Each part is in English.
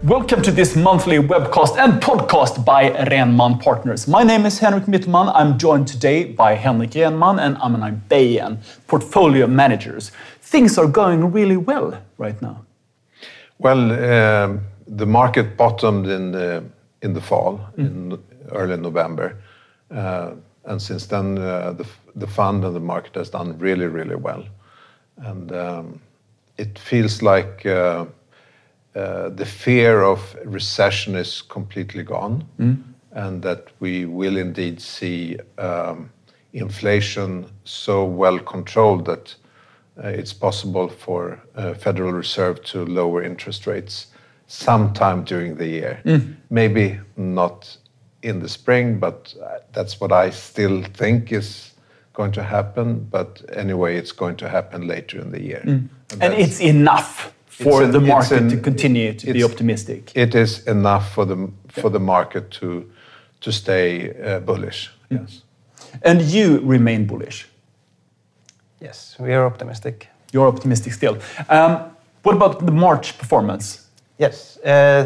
Welcome to this monthly webcast and podcast by Renman Partners. My name is Henrik Mittelman. I'm joined today by Henrik Renman and Amanai Bayan, portfolio managers. Things are going really well right now. Well, the market bottomed in the fall, in early November. And since then, the fund and the market has done really, really well. And it feels like the fear of recession is completely gone, and that we will indeed see inflation so well controlled that it's possible for Federal Reserve to lower interest rates sometime during the year. Maybe not in the spring, but that's what I still think is going to happen. But anyway, it's going to happen later in the year. And it's enough for the market to continue to be optimistic. It is enough for the market to stay bullish. Yes. And you remain bullish. Yes, we are optimistic. You're optimistic still. What about the March performance? Yes,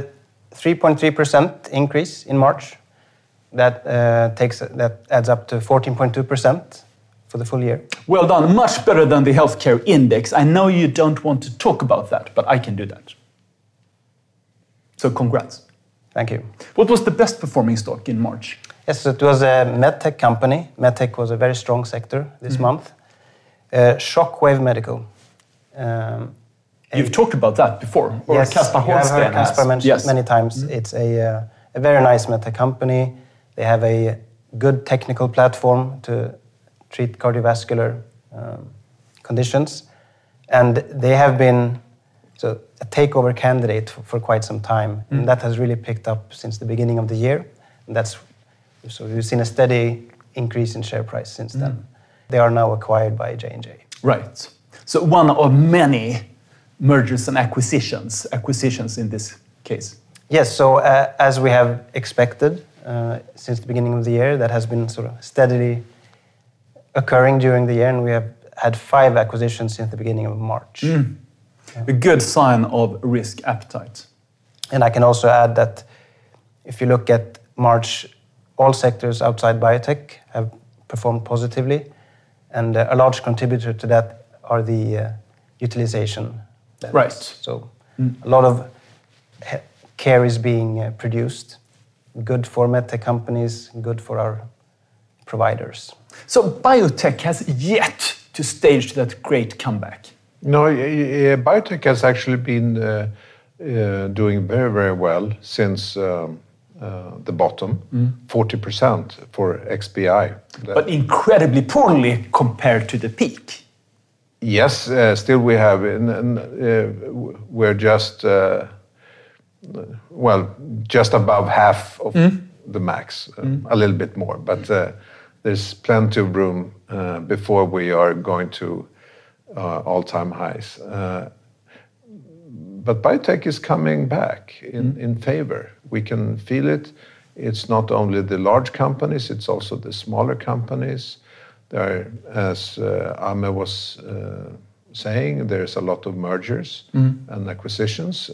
3.3% increase in March. That adds up to 14.2% for the full year. Well done, much better than the healthcare index. I know you don't want to talk about that, but I can do that. So congrats. Thank you. What was the best performing stock in March? Yes, it was a medtech company. Medtech was a very strong sector this month. Shockwave Medical. You've talked about that before. Or yes, Kaspar I've heard Kaspar mentioned many times. It's a very nice medtech company. They have a good technical platform to treat cardiovascular conditions. And they have been a takeover candidate for quite some time. And that has really picked up since the beginning of the year. And so we've seen a steady increase in share price since then. They are now acquired by J&J. Right. So one of many mergers and acquisitions in this case. Yes, so as we have expected since the beginning of the year, that has been sort of steadily occurring during the year, and we have had 5 acquisitions since the beginning of March. A good sign of risk appetite. And I can also add that if you look at March, all sectors outside biotech have performed positively, and a large contributor to that are the utilization levels. Right. So a lot of care is being produced, good for medtech companies, good for our providers. So biotech has yet to stage that great comeback. No, biotech has actually been doing very, very well since the bottom, 40% for XBI. But incredibly poorly compared to the peak. Yes, still we have, we're just, just above half of the max, a little bit more, but there's plenty of room before we are going to all-time highs. But biotech is coming back in favor. We can feel it. It's not only the large companies, it's also the smaller companies. There are, as Ame was saying, there's a lot of mergers and acquisitions.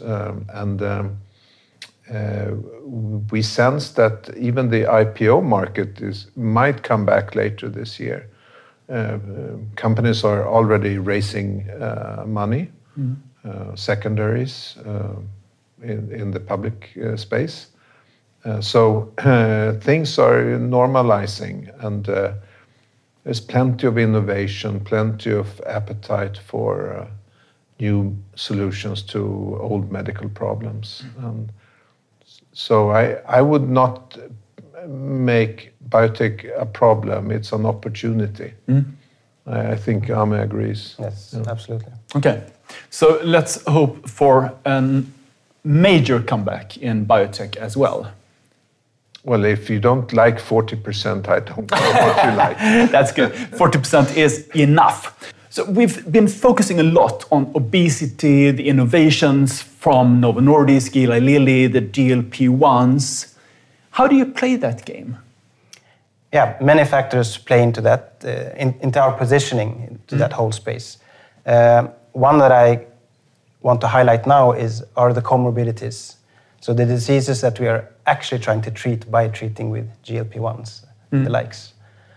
We sense that even the IPO market might come back later this year. Companies are already raising money, secondaries in the public space. So things are normalizing, and there's plenty of innovation, plenty of appetite for new solutions to old medical problems. So I would not make biotech a problem. It's an opportunity. I think Ame agrees. Yes, absolutely. Okay, so let's hope for a major comeback in biotech as well. Well, if you don't like 40%, I don't know what you like. That's good. 40% is enough. So we've been focusing a lot on obesity, the innovations from Novo Nordisk, Eli Lilly, the GLP-1s. How do you play that game? Yeah, many factors play into that, into our positioning, into that whole space. One that I want to highlight now are the comorbidities So the diseases that we are actually trying to treat by treating with GLP-1s, the likes.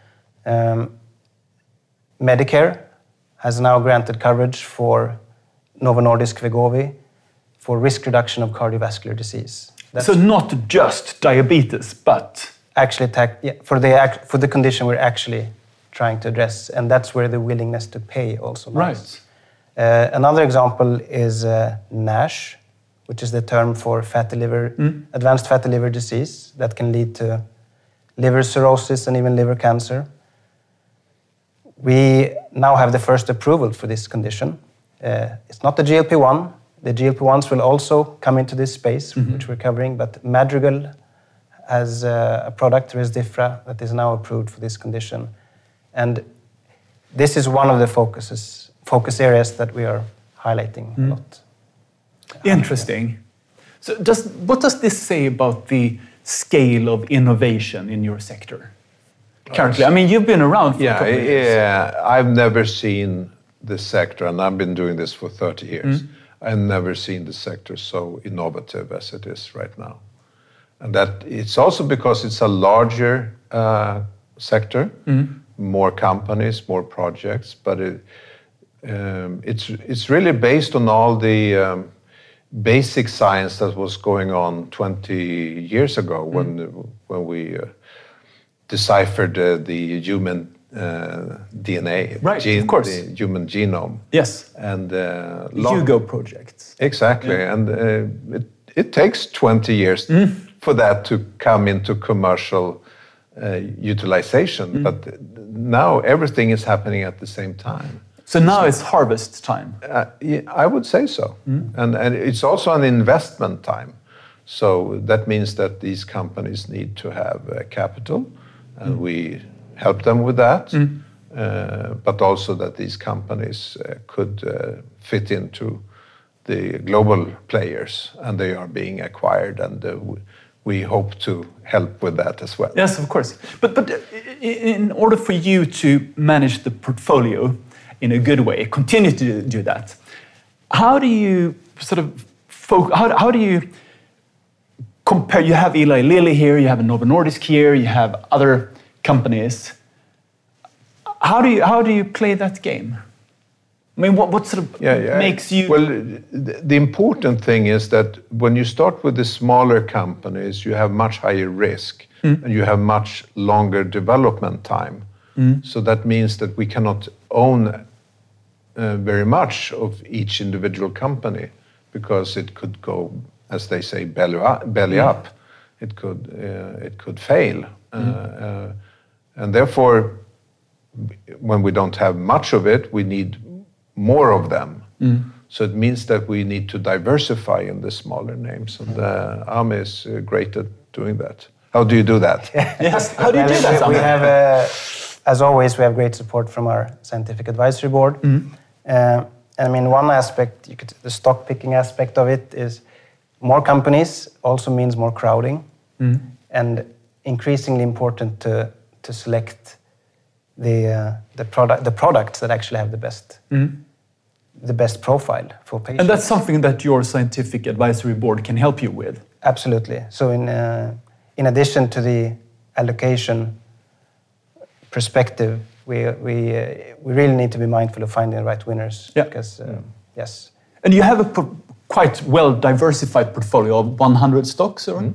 Medicare has now granted coverage for Novo Nordisk Wegovy for risk reduction of cardiovascular disease. So not just diabetes, but actually for the condition we're actually trying to address, and that's where the willingness to pay also lies. Right. Another example is NASH, which is the term for advanced fatty liver disease that can lead to liver cirrhosis and even liver cancer. We now have the first approval for this condition. It's not the GLP-1. The GLP-1s will also come into this space, which we're covering, but Madrigal has a product, Rezdiffra, that is now approved for this condition. And this is one of the focus areas that we are highlighting a lot. Interesting. So what does this say about the scale of innovation in your sector currently? I mean, you've been around for a couple of years. Yeah, I've never seen this sector, and I've been doing this for 30 years. I've never seen the sector so innovative as it is right now. And that it's also because it's a larger sector, more companies, more projects, but it's really based on all the basic science that was going on 20 years ago when we deciphered the human DNA, right, of course. The human genome. Yes. And HUGO projects. Exactly, and it takes 20 years for that to come into commercial utilization. But now everything is happening at the same time. So now it's harvest time. Yeah, I would say so, and it's also an investment time. So that means that these companies need to have capital, and we help them with that, but also that these companies could fit into the global players, and they are being acquired, and we hope to help with that as well. Yes, of course. But in order for you to manage the portfolio in a good way, continue to do that, how do you sort of how do you compare? You have Eli Lilly here, you have Novo Nordisk here, you have other companies. How do you play that game? I mean, what sort of makes you... Well, the important thing is that when you start with the smaller companies, you have much higher risk and you have much longer development time. So that means that we cannot own very much of each individual company because it could go, as they say, belly up. It could fail. And therefore, when we don't have much of it, we need more of them. So it means that we need to diversify in the smaller names. And AME is great at doing that. How do you do that? Yes, how do you do that? We have, as always, we have great support from our scientific advisory board. I mean, one aspect, the stock picking aspect of it is more companies also means more crowding, and increasingly important to select the products that actually have the best profile for patients. And that's something that your scientific advisory board can help you with. Absolutely. So in addition to the allocation perspective, we really need to be mindful of finding the right winners. Yeah. Because yes. And you have a quite well diversified portfolio of 100 stocks, or?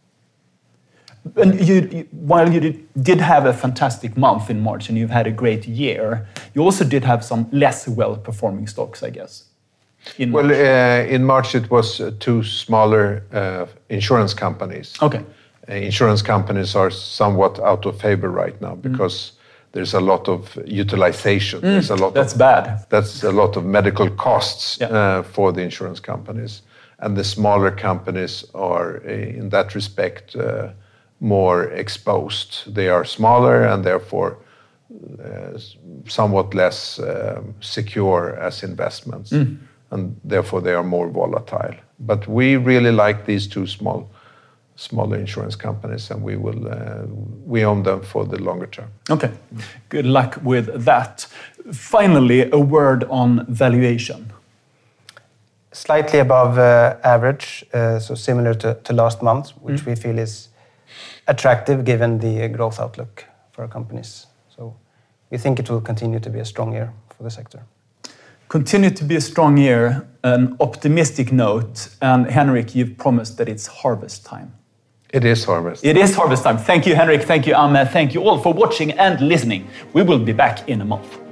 And while you did have a fantastic month in March and you've had a great year, you also did have some less well-performing stocks, I guess. In March it was two smaller insurance companies. Okay. Insurance companies are somewhat out of favor right now because there's a lot of utilization. There's a lot that's bad. That's a lot of medical costs for the insurance companies. And the smaller companies are, in that respect, more exposed. They are smaller and therefore somewhat less secure as investments. And therefore they are more volatile. But we really like these two smaller insurance companies, and we own them for the longer term. Okay, good luck with that. Finally, a word on valuation. slightly above average, so similar to last month, which we feel is attractive given the growth outlook for our companies. So we think it will continue to be a strong year for the sector. Continue to be a strong year, an optimistic note. And Henrik, you've promised that it's harvest time. It is harvest. It is harvest time. Thank you, Henrik. Thank you, Ahmed. Thank you all for watching and listening. We will be back in a month.